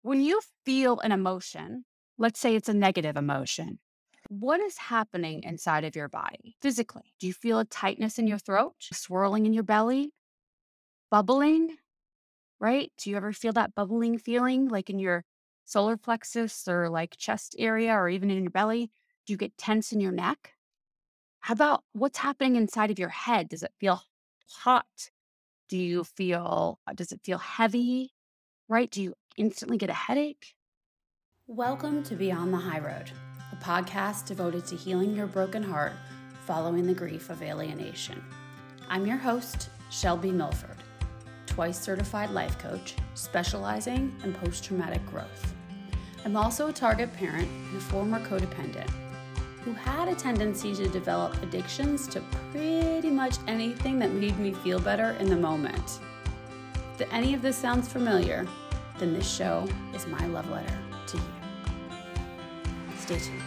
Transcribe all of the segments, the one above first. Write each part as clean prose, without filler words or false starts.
When you feel an emotion, let's say it's a negative emotion, what is happening inside of your body physically? Do you feel a tightness in your throat, swirling in your belly, bubbling, right? Do you ever feel that bubbling feeling like in your solar plexus or like chest area or even in your belly? Do you get tense in your neck? How about what's happening inside of your head? Does it feel hot? Does it feel heavy, right? Do you instantly get a headache? Welcome to Beyond the High Road, a podcast devoted to healing your broken heart following the grief of alienation. I'm your host, Shelby Milford, twice certified life coach specializing in post-traumatic growth. I'm also a target parent and a former codependent who had a tendency to develop addictions to pretty much anything that made me feel better in the moment. If any of this sounds familiar, then this show is my love letter to you. Stay tuned.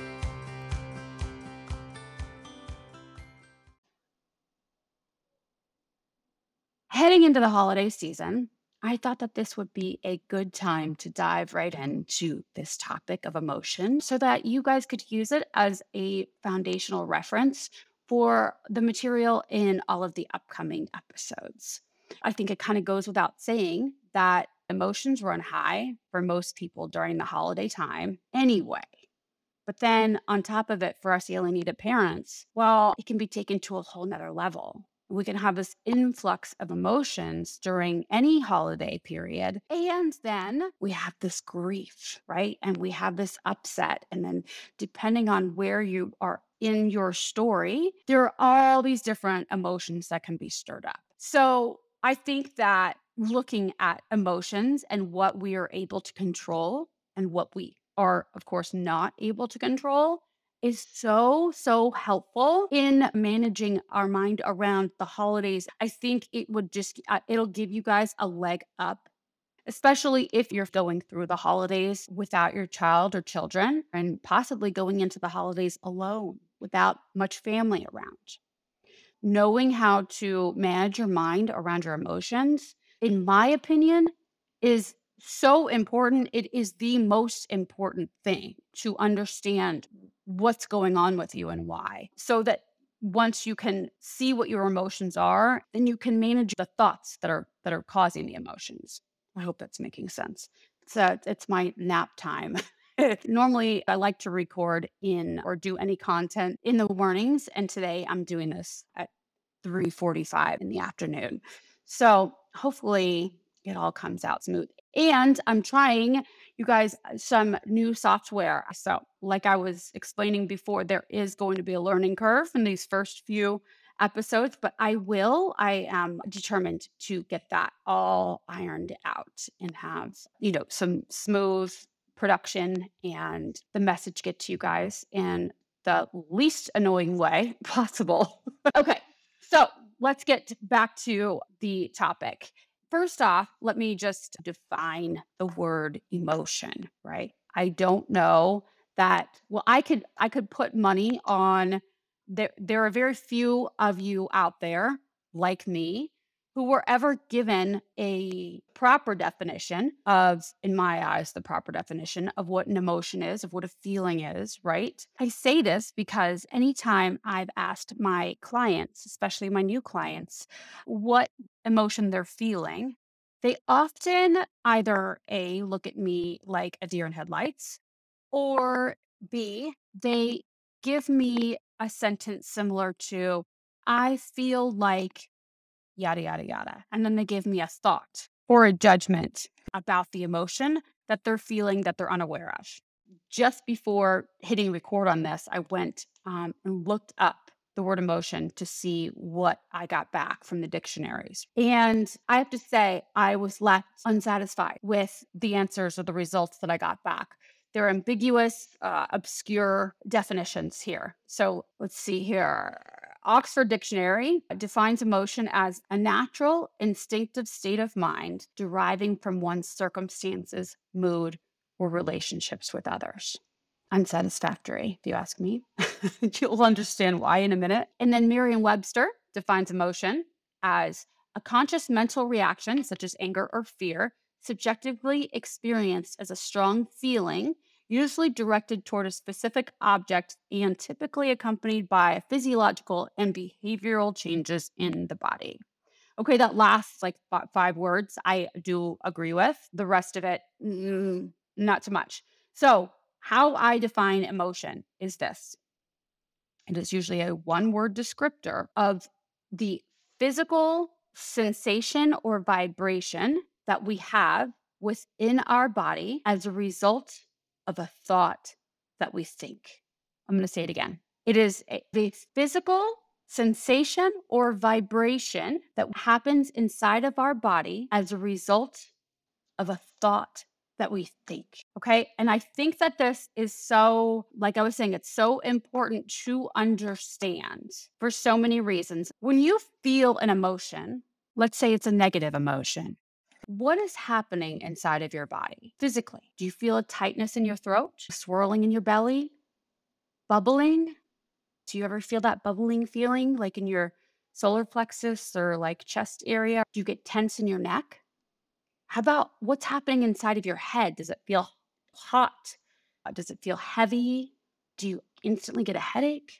Heading into the holiday season, I thought that this would be a good time to dive right into this topic of emotion so that you guys could use it as a foundational reference for the material in all of the upcoming episodes. I think it kind of goes without saying that emotions run high for most people during the holiday time anyway. But then on top of it, for us alienated parents, well, it can be taken to a whole nother level. We can have this influx of emotions during any holiday period. And then we have this grief, right? And we have this upset. And then depending on where you are in your story, there are all these different emotions that can be stirred up. So I think that looking at emotions and what we are able to control and what we are, of course, not able to control is so helpful in managing our mind around the holidays. I think it would just, it'll give you guys a leg up, especially if you're going through the holidays without your child or children and possibly going into the holidays alone without much family around. Knowing how to manage your mind around your emotions, in my opinion, is so important. It is the most important thing to understand what's going on with you and why, so that once you can see what your emotions are, then you can manage the thoughts that are causing the emotions. I hope that's making sense. So it's my nap time. Normally, I like to record in or do any content in the mornings, and today I'm doing this at 3:45 in the afternoon. So hopefully it all comes out smooth. And I'm trying, you guys, some new software. So, like I was explaining before, there is going to be a learning curve in these first few episodes, but I am determined to get that all ironed out and have, some smooth production and the message get to you guys in the least annoying way possible. Okay. So let's get back to the topic. First off, let me just define the word emotion, right? I don't know that, well, I could put money on there are very few of you out there like me who were ever given a proper definition of, in my eyes, the proper definition of what an emotion is, of what a feeling is, right? I say this because anytime I've asked my clients, especially my new clients, what emotion they're feeling, they often either A, look at me like a deer in headlights, or B, they give me a sentence similar to, I feel like yada, yada, yada. And then they give me a thought or a judgment about the emotion that they're feeling that they're unaware of. Just before hitting record on this, I went and looked up the word emotion to see what I got back from the dictionaries. And I have to say, I was left unsatisfied with the answers or the results that I got back. They're ambiguous, obscure definitions here. So let's see here. Oxford Dictionary defines emotion as a natural, instinctive state of mind deriving from one's circumstances, mood, or relationships with others. Unsatisfactory, if you ask me. You'll understand why in a minute. And then Merriam-Webster defines emotion as a conscious mental reaction, such as anger or fear, subjectively experienced as a strong feeling, usually directed toward a specific object and typically accompanied by physiological and behavioral changes in the body. Okay, that last like 5 words, I do agree with. The rest of it, not so much. So, how I define emotion is this: it is usually a one-word descriptor of the physical sensation or vibration that we have within our body as a result of a thought that we think. I'm going to say it again. It is the physical sensation or vibration that happens inside of our body as a result of a thought that we think. Okay. And I think that this is so, like I was saying, it's so important to understand for so many reasons. When you feel an emotion, let's say it's a negative emotion, what is happening inside of your body physically? Do you feel a tightness in your throat, swirling in your belly, bubbling? Do you ever feel that bubbling feeling like in your solar plexus or like chest area? Do you get tense in your neck? How about what's happening inside of your head? Does it feel hot? Does it feel heavy? Do you instantly get a headache?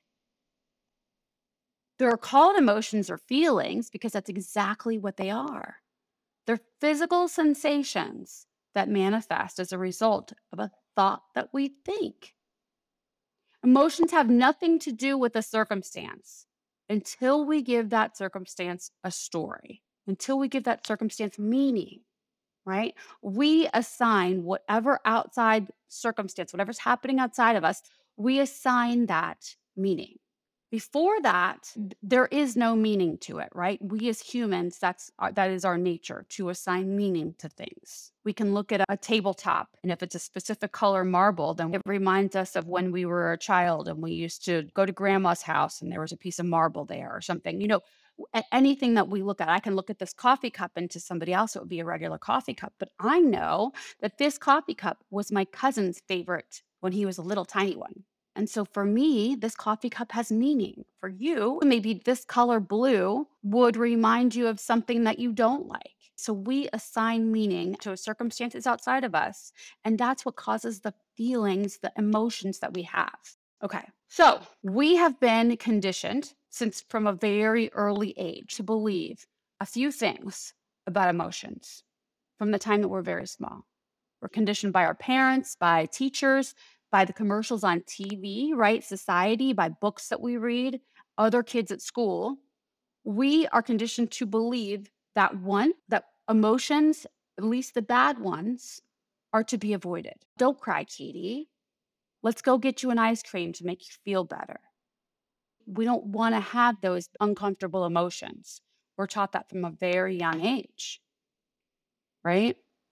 They're called emotions or feelings because that's exactly what they are. They're physical sensations that manifest as a result of a thought that we think. Emotions have nothing to do with a circumstance until we give that circumstance a story, until we give that circumstance meaning. Right? We assign whatever outside circumstance, whatever's happening outside of us, we assign that meaning. Before that, there is no meaning to it, right? We as humans, that is our nature to assign meaning to things. We can look at a tabletop, and if it's a specific color marble, then it reminds us of when we were a child and we used to go to grandma's house and there was a piece of marble there or something. Anything that we look at, I can look at this coffee cup, and to somebody else, it would be a regular coffee cup. But I know that this coffee cup was my cousin's favorite when he was a little tiny one. And so for me, this coffee cup has meaning. For you, maybe this color blue would remind you of something that you don't like. So we assign meaning to circumstances outside of us. And that's what causes the feelings, the emotions that we have. Okay. So we have been conditioned since from a very early age to believe a few things about emotions from the time that we're very small. We're conditioned by our parents, by teachers, by the commercials on TV, right? Society, by books that we read, other kids at school. We are conditioned to believe that that emotions, at least the bad ones, are to be avoided. Don't cry, Katie. Let's go get you an ice cream to make you feel better. We don't want to have those uncomfortable emotions. We're taught that from a very young age, right?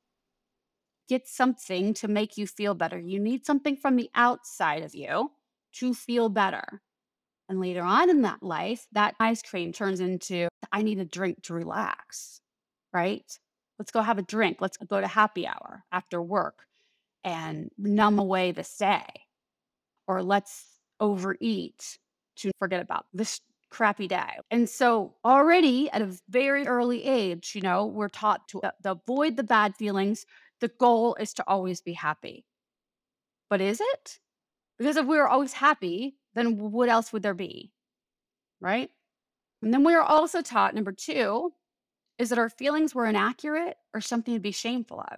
Get something to make you feel better. You need something from the outside of you to feel better. And later on in that life, that ice cream turns into, I need a drink to relax, right? Let's go have a drink. Let's go to happy hour after work and numb away this day. Or let's overeat to forget about this crappy day. And so already at a very early age, we're taught to avoid the bad feelings. The goal is to always be happy. But is it? Because if we were always happy, then what else would there be? Right? And then we are also taught, number 2, is that our feelings were inaccurate or something to be shameful of.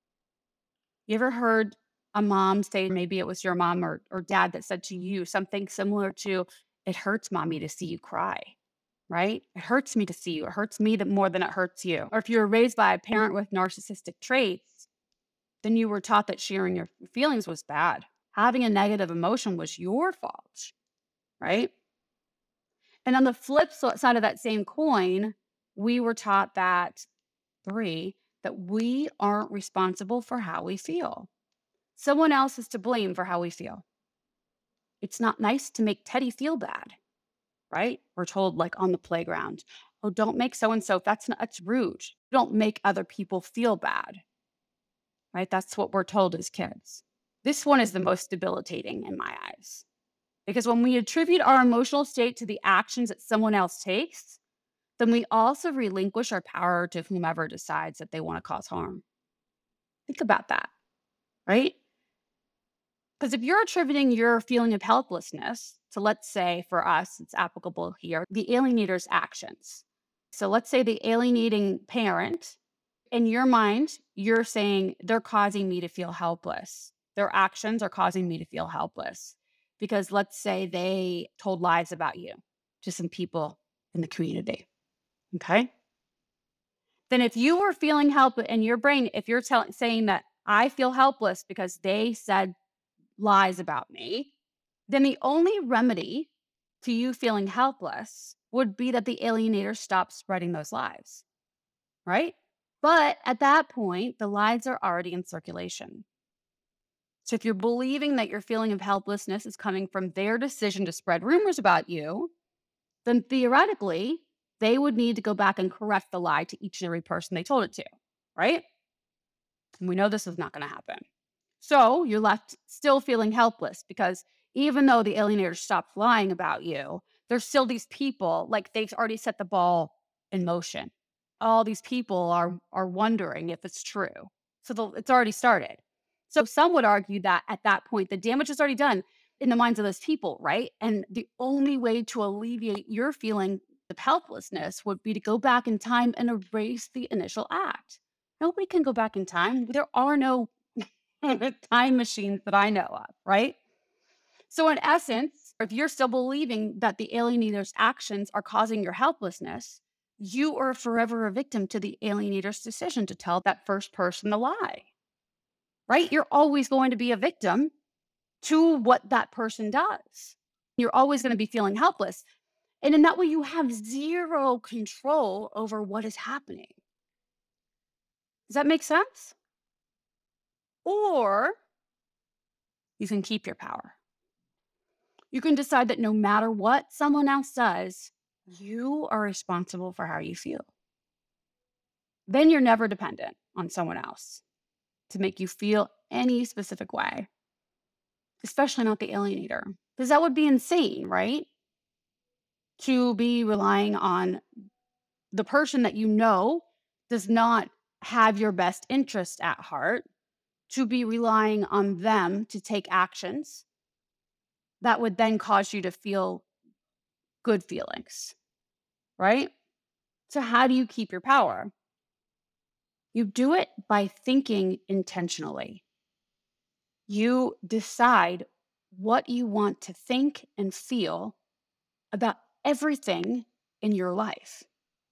You ever heard a mom say, maybe it was your mom or dad that said to you something similar to, it hurts mommy to see you cry, right? It hurts me to see you. It hurts me more than it hurts you. Or if you were raised by a parent with narcissistic traits, then you were taught that sharing your feelings was bad. Having a negative emotion was your fault, right? And on the flip side of that same coin, we were taught that 3, that we aren't responsible for how we feel. Someone else is to blame for how we feel. It's not nice to make Teddy feel bad, right? We're told like on the playground, oh, don't make so-and-so, that's rude. Don't make other people feel bad, right? That's what we're told as kids. This one is the most debilitating in my eyes. Because when we attribute our emotional state to the actions that someone else takes, then we also relinquish our power to whomever decides that they want to cause harm. Think about that, right? Because if you're attributing your feeling of helplessness to, let's say for us, it's applicable here, the alienator's actions. So let's say the alienating parent, in your mind, you're saying they're causing me to feel helpless. Their actions are causing me to feel helpless because let's say they told lies about you to some people in the community. Okay. Then if you were feeling help in your brain, if you're saying that I feel helpless because they said lies about me, then the only remedy to you feeling helpless would be that the alienator stops spreading those lies, right? But at that point, the lies are already in circulation. So if you're believing that your feeling of helplessness is coming from their decision to spread rumors about you, then theoretically, they would need to go back and correct the lie to each and every person they told it to, right? And we know this is not going to happen. So you're left still feeling helpless because even though the alienator stopped lying about you, there's still these people, like they've already set the ball in motion. All these people are wondering if it's true. So it's already started. So some would argue that at that point, the damage is already done in the minds of those people, right? And the only way to alleviate your feeling of helplessness would be to go back in time and erase the initial act. Nobody can go back in time. There are no time machines that I know of, right? So, in essence, if you're still believing that the alienator's actions are causing your helplessness, you are forever a victim to the alienator's decision to tell that first person the lie, right? You're always going to be a victim to what that person does. You're always going to be feeling helpless. And in that way, you have zero control over what is happening. Does that make sense? Or you can keep your power. You can decide that no matter what someone else does, you are responsible for how you feel. Then you're never dependent on someone else to make you feel any specific way, especially not the alienator, because that would be insane, right? To be relying on the person that you know does not have your best interest at heart, to be relying on them to take actions that would then cause you to feel good feelings, right? So, how do you keep your power? You do it by thinking intentionally. You decide what you want to think and feel about everything in your life.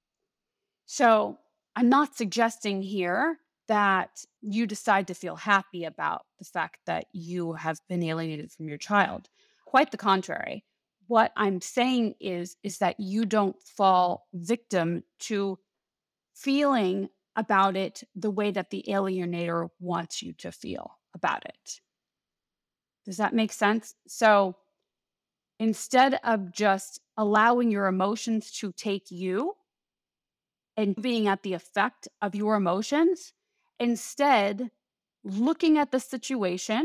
So, I'm not suggesting here that you decide to feel happy about the fact that you have been alienated from your child. Quite the contrary. What I'm saying is that you don't fall victim to feeling about it the way that the alienator wants you to feel about it. Does that make sense? So instead of just allowing your emotions to take you and being at the effect of your emotions, instead looking at the situation,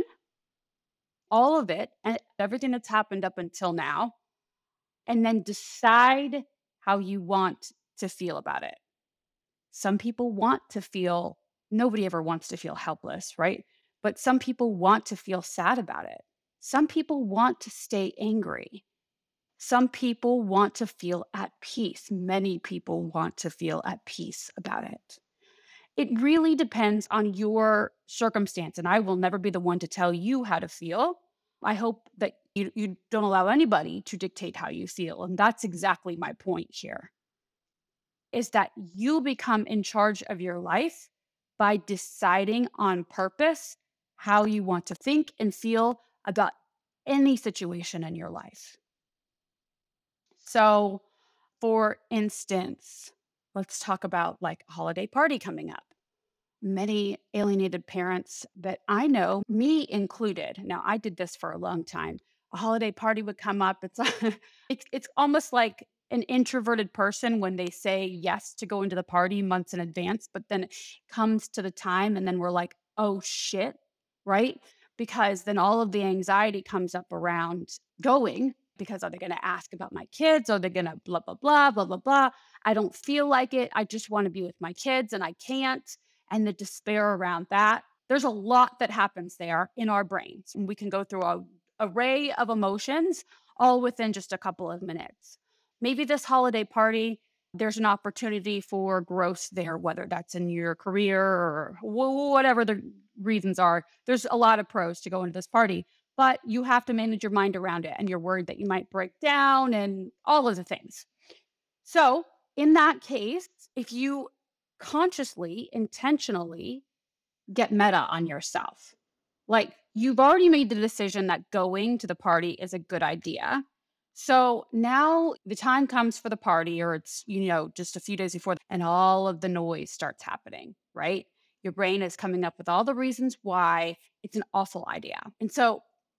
all of it, and everything that's happened up until now, and then decide how you want to feel about it. Some people want to feel nobody ever wants to feel helpless, right? But some people want to feel sad about it. Some people want to stay angry. Some people want to feel at peace. Many people want to feel at peace about it. It really depends on your circumstance, and I will never be the one to tell you how to feel. I hope that you don't allow anybody to dictate how you feel. And that's exactly my point here is that you become in charge of your life by deciding on purpose how you want to think and feel about any situation in your life. So, for instance, let's talk about like a holiday party coming up. Many alienated parents that I know, me included. Now, I did this for a long time. A holiday party would come up. It's almost like an introverted person when they say yes to go into the party months in advance, but then it comes to the time and then we're like, "Oh shit." Right? Because then all of the anxiety comes up around going because are they going to ask about my kids? Are they going to blah blah blah blah blah blah? I don't feel like it. I just want to be with my kids and I can't and the despair around that. There's a lot that happens there in our brains, and we can go through a array of emotions all within just a couple of minutes. Maybe this holiday party, there's an opportunity for growth there, whether that's in your career or whatever the reasons are. There's a lot of pros to go into this party, but you have to manage your mind around it, and you're worried that you might break down and all of the things. So, in that case, if you consciously, intentionally get meta on yourself, like you've already made the decision that going to the party is a good idea. So now the time comes for the party, or it's, just a few days before, and all of the noise starts happening, right? Your brain is coming up with all the reasons why it's an awful idea. And so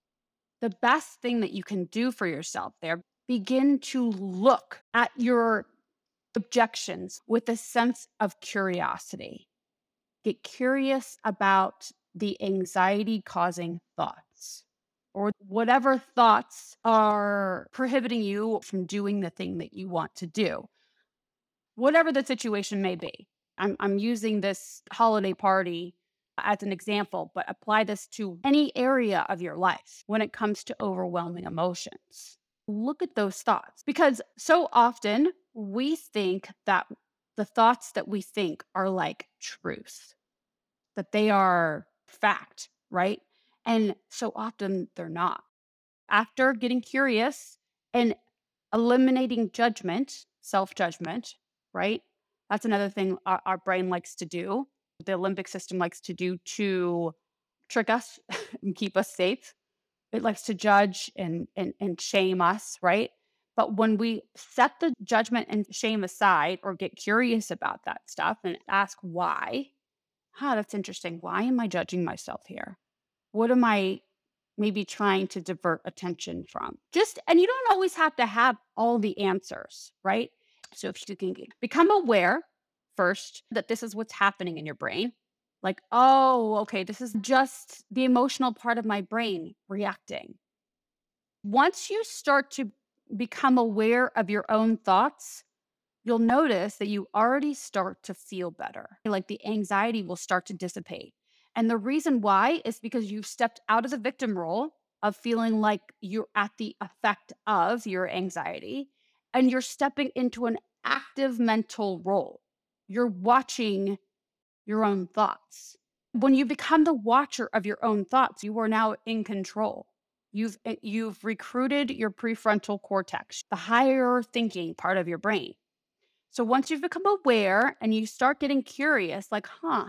the best thing that you can do for yourself there, begin to look at your objections with a sense of curiosity. Get curious about the anxiety causing thoughts, or whatever thoughts are prohibiting you from doing the thing that you want to do, whatever the situation may be. I'm using this holiday party as an example, but apply this to any area of your life when it comes to overwhelming emotions. Look at those thoughts, because so often we think that the thoughts that we think are like truth, that they are fact, right? And so often they're not. After getting curious and eliminating judgment, self judgment, right? That's another thing our brain likes to do. The limbic system likes to do to trick us and keep us safe. It likes to judge and shame us, right? But when we set the judgment and shame aside, or get curious about that stuff and ask why, that's interesting. Why am I judging myself here? What am I maybe trying to divert attention from? And you don't always have to have all the answers, right? So if you can become aware first that this is what's happening in your brain, like, oh, okay, this is just the emotional part of my brain reacting. Once you start to become aware of your own thoughts, you'll notice that you already start to feel better. Like the anxiety will start to dissipate. And the reason why is because you've stepped out of the victim role of feeling like you're at the effect of your anxiety, and you're stepping into an active mental role. You're watching your own thoughts. When you become the watcher of your own thoughts, you are now in control. You've recruited your prefrontal cortex, the higher thinking part of your brain. So once you've become aware and you start getting curious, like,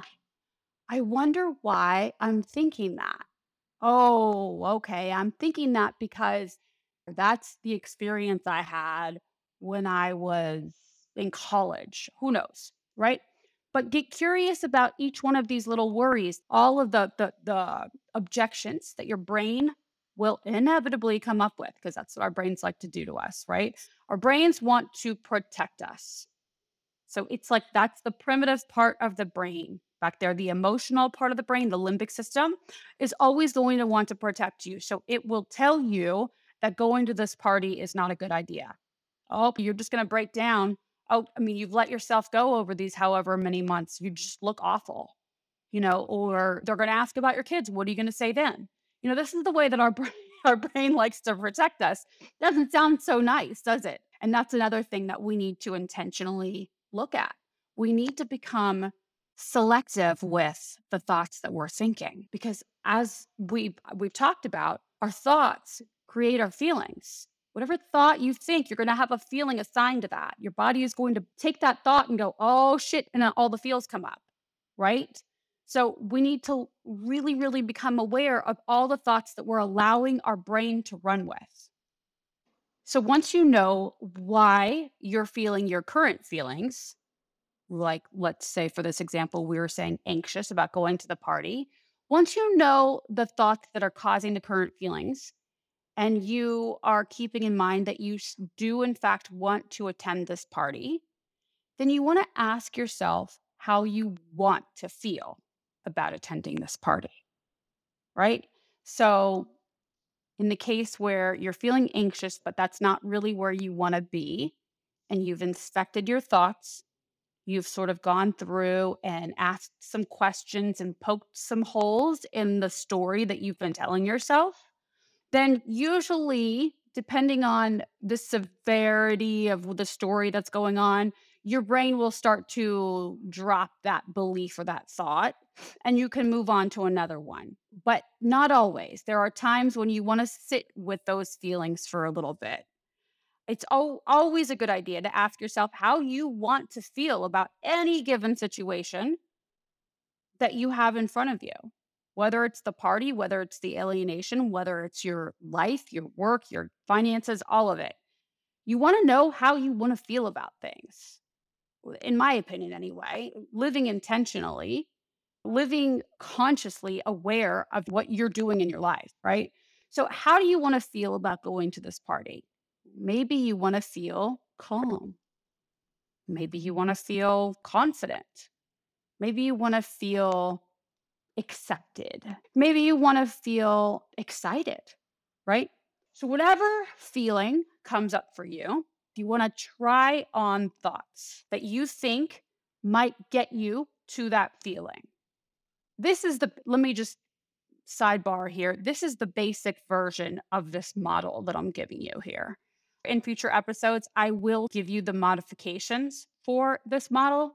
I wonder why I'm thinking that. Oh, okay. I'm thinking that because that's the experience I had when I was in college. Who knows? Right. But get curious about each one of these little worries, all of the objections that your brain will inevitably come up with, because that's what our brains like to do to us, right? Our brains want to protect us. So it's like that's the primitive part of the brain back there. The emotional part of the brain, the limbic system, is always going to want to protect you. So it will tell you that going to this party is not a good idea. Oh, you're just going to break down. Oh, I mean, you've let yourself go over these however many months. You just look awful, or they're going to ask about your kids. What are you going to say then? This is the way that our brain, our brain likes to protect us. Doesn't sound so nice, does it? And that's another thing that we need to intentionally look at. We need to become selective with the thoughts that we're thinking, because as we've talked about, our thoughts create our feelings. Whatever thought you think, you're going to have a feeling assigned to that. Your body is going to take that thought and go, oh shit, and then all the feels come up, right? So we need to really, really become aware of all the thoughts that we're allowing our brain to run with. So once you know why you're feeling your current feelings, like let's say for this example, we were saying anxious about going to the party. Once you know the thoughts that are causing the current feelings, and you are keeping in mind that you do in fact want to attend this party, then you want to ask yourself how you want to feel about attending this party, right? So in the case where you're feeling anxious, but that's not really where you want to be, and you've inspected your thoughts, you've sort of gone through and asked some questions and poked some holes in the story that you've been telling yourself, then usually, depending on the severity of the story that's going on, your brain will start to drop that belief or that thought, and you can move on to another one. But not always. There are times when you want to sit with those feelings for a little bit. It's always a good idea to ask yourself how you want to feel about any given situation that you have in front of you, whether it's the party, whether it's the alienation, whether it's your life, your work, your finances, all of it. You want to know how you want to feel about things. In my opinion, anyway, living intentionally, living consciously aware of what you're doing in your life, right? So, how do you want to feel about going to this party? Maybe you want to feel calm. Maybe you want to feel confident. Maybe you want to feel accepted. Maybe you want to feel excited, right? So, whatever feeling comes up for you, you want to try on thoughts that you think might get you to that feeling. Let me just sidebar here. This is the basic version of this model that I'm giving you here. In future episodes, I will give you the modifications for this model.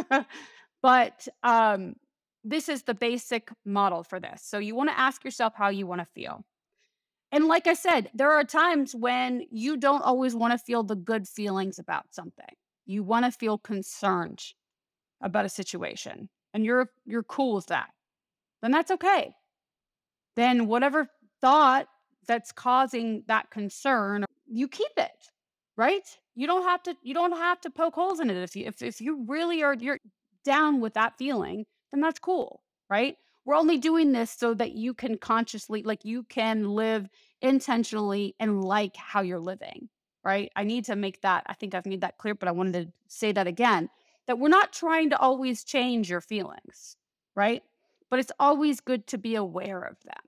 But this is the basic model for this. So you want to ask yourself how you want to feel. And like I said, there are times when you don't always want to feel the good feelings about something. You want to feel concerned about a situation, and you're cool with that. Then that's okay. Then whatever thought that's causing that concern, you keep it, right? You don't have to poke holes in it. If you really you're down with that feeling, then that's cool, right? We're only doing this so that you can consciously, like, you can live intentionally and like how you're living, right? I need to make that, I think I've made that clear, but I wanted to say that again, that we're not trying to always change your feelings, right? But it's always good to be aware of them.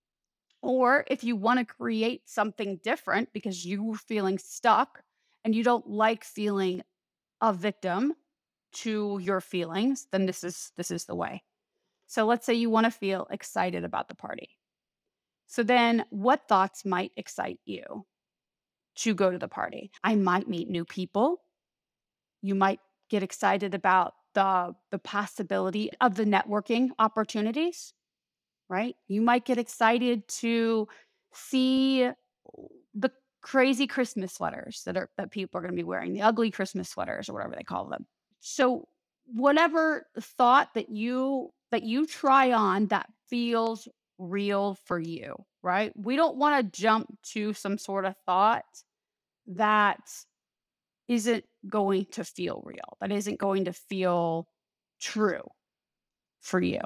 Or if you want to create something different because you're feeling stuck and you don't like feeling a victim to your feelings, then this is the way. So let's say you want to feel excited about the party. So then what thoughts might excite you to go to the party? I might meet new people. You might get excited about the possibility of the networking opportunities, right? You might get excited to see the crazy Christmas sweaters that people are going to be wearing, the ugly Christmas sweaters or whatever they call them. So whatever thought that you try on that feels real for you, right? We don't want to jump to some sort of thought that isn't going to feel real, that isn't going to feel true for you.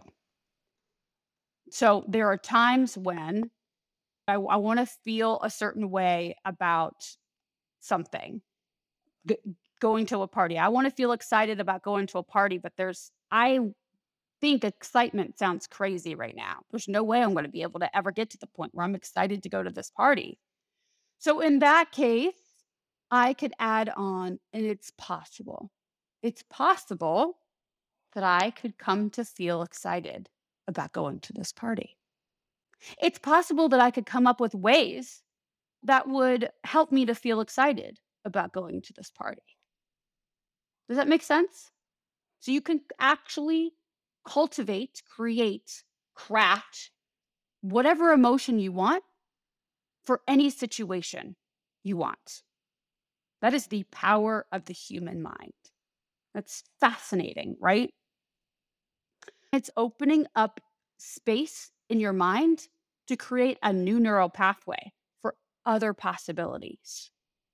So there are times when I want to feel a certain way about something, g- going to a party. I want to feel excited about going to a party, but I think excitement sounds crazy right now. There's no way I'm going to be able to ever get to the point where I'm excited to go to this party. So in that case, I could add on, and it's possible. It's possible that I could come to feel excited about going to this party. It's possible that I could come up with ways that would help me to feel excited about going to this party. Does that make sense? So you can actually cultivate, create, craft whatever emotion you want for any situation you want. That is the power of the human mind. That's fascinating, right? It's opening up space in your mind to create a new neural pathway for other possibilities.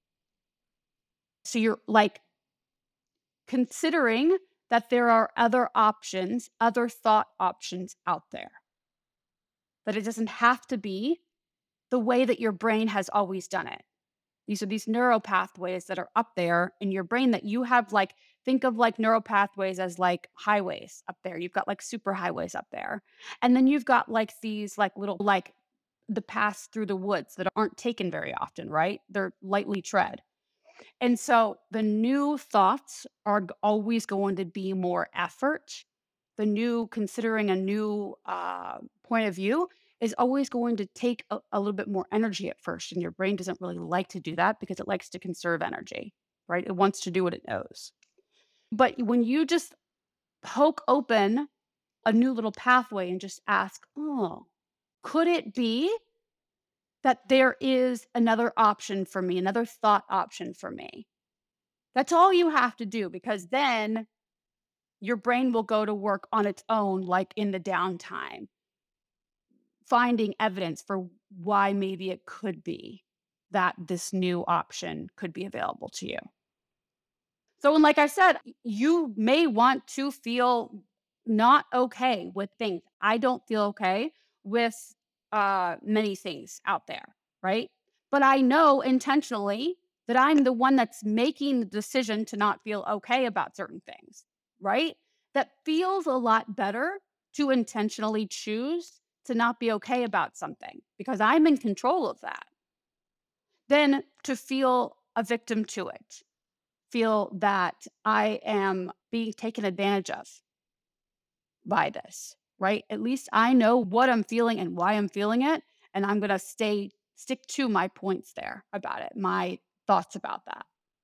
So you're like considering that there are other options, other thought options out there, that it doesn't have to be the way that your brain has always done it. These are these neural pathways that are up there in your brain that you have, like, think of like neural pathways as like highways up there. You've got like super highways up there. And then you've got like these like little like the paths through the woods that aren't taken very often, right? They're lightly tread. And so the new thoughts are always going to be more effort. The new, considering a new point of view is always going to take a little bit more energy at first. And your brain doesn't really like to do that because it likes to conserve energy, right? It wants to do what it knows. But when you just poke open a new little pathway and just ask, oh, could it be that there is another option for me, another thought option for me? That's all you have to do because then your brain will go to work on its own, like in the downtime, finding evidence for why maybe it could be that this new option could be available to you. So, and like I said, you may want to feel not okay with things. I don't feel okay with many things out there, right? But I know intentionally that I'm the one that's making the decision to not feel okay about certain things, right? That feels a lot better to intentionally choose to not be okay about something because I'm in control of that than to feel a victim to it, feel that I am being taken advantage of by this, right? At least I know what I'm feeling and why I'm feeling it. And I'm going to stick to my points there about it, my thoughts about that.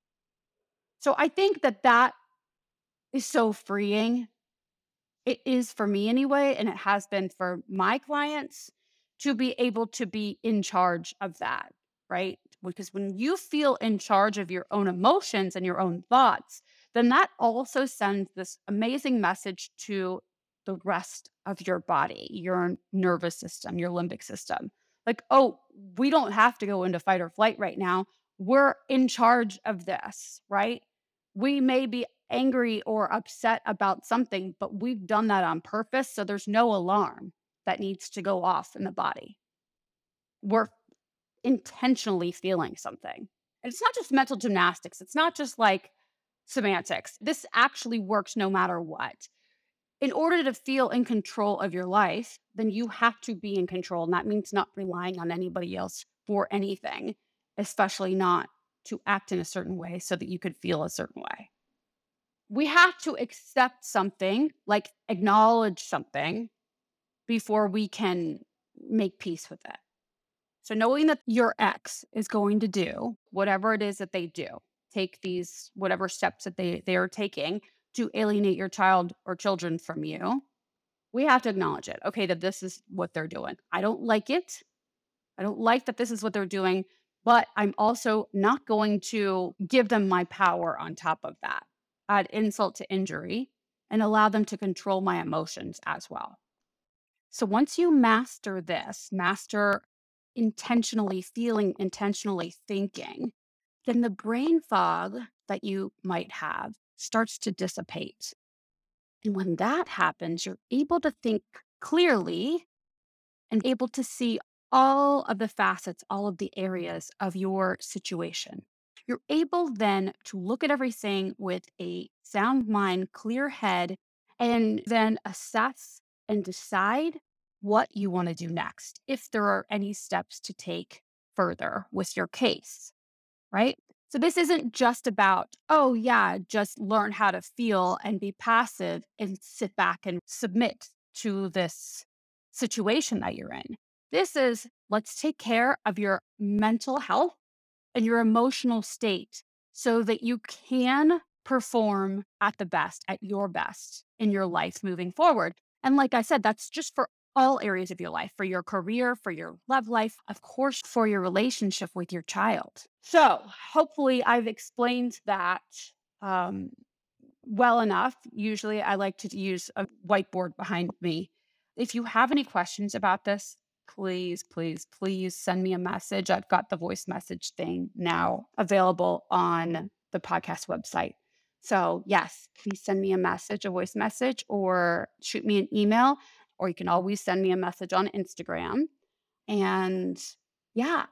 So I think that that is so freeing. It is for me anyway. And it has been for my clients to be able to be in charge of that, right? Because when you feel in charge of your own emotions and your own thoughts, then that also sends this amazing message to the rest of your body, your nervous system, your limbic system. Like, oh, we don't have to go into fight or flight right now. We're in charge of this, right? We may be angry or upset about something, but we've done that on purpose. So there's no alarm that needs to go off in the body. We're intentionally feeling something. And it's not just mental gymnastics, it's not just like semantics. This actually works no matter what. In order to feel in control of your life, then you have to be in control. And that means not relying on anybody else for anything, especially not to act in a certain way so that you could feel a certain way. We have to accept something, like acknowledge something before we can make peace with it. So knowing that your ex is going to do whatever it is that they do, take these whatever steps that they are taking to alienate your child or children from you, we have to acknowledge it. Okay, that this is what they're doing. I don't like it. I don't like that this is what they're doing, but I'm also not going to give them my power on top of that, add insult to injury, and allow them to control my emotions as well. So once you master this, master intentionally feeling, intentionally thinking, then the brain fog that you might have starts to dissipate. And when that happens, you're able to think clearly and able to see all of the facets, all of the areas of your situation. You're able then to look at everything with a sound mind, clear head, and then assess and decide what you want to do next, if there are any steps to take further with your case, right? So this isn't just about, oh, yeah, just learn how to feel and be passive and sit back and submit to this situation that you're in. This is let's take care of your mental health and your emotional state so that you can perform at the best, at your best in your life moving forward. And like I said, that's just for all areas of your life, for your career, for your love life, of course, for your relationship with your child. So hopefully I've explained that um, well enough. Usually I like to use a whiteboard behind me. If you have any questions about this, please, please, please send me a message. I've got the voice message thing now available on the podcast website. So, yes, please send me a message, a voice message, or shoot me an email, or you can always send me a message on Instagram. And yeah,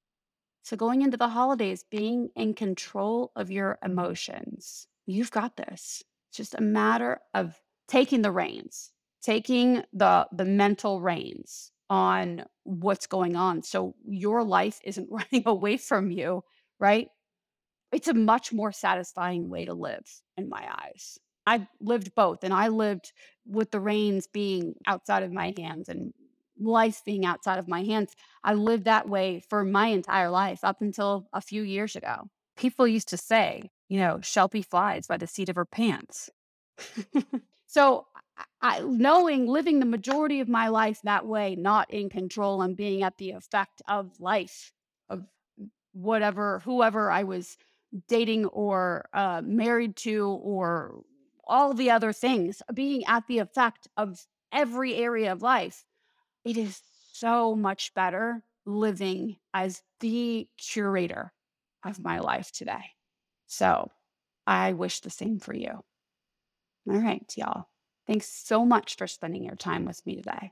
so going into the holidays, being in control of your emotions. You've got this. It's just a matter of taking the reins, taking the mental reins on what's going on. So your life isn't running away from you, right? It's a much more satisfying way to live in my eyes. I've lived both, and I lived with the reins being outside of my hands and life being outside of my hands. I lived that way for my entire life up until a few years ago. People used to say, Shelby flies by the seat of her pants. So knowing living the majority of my life that way, not in control and being at the effect of life, of whoever I was dating or married to, or all the other things, being at the effect of every area of life, it is so much better living as the curator of my life today. So I wish the same for you. All right, y'all. Thanks so much for spending your time with me today.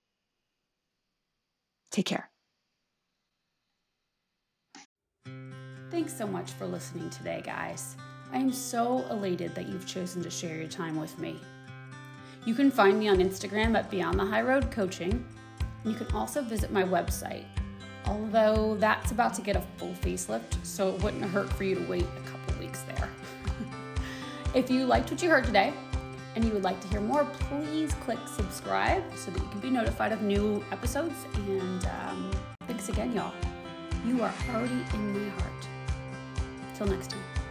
Take care. Thanks so much for listening today, guys. I am so elated that you've chosen to share your time with me. You can find me on Instagram at Beyond the High Road Coaching, and you can also visit my website, although that's about to get a full facelift, so it wouldn't hurt for you to wait a couple weeks there. If you liked what you heard today, and you would like to hear more, please click subscribe so that you can be notified of new episodes. And thanks again, y'all. You are already in my heart. Till next time.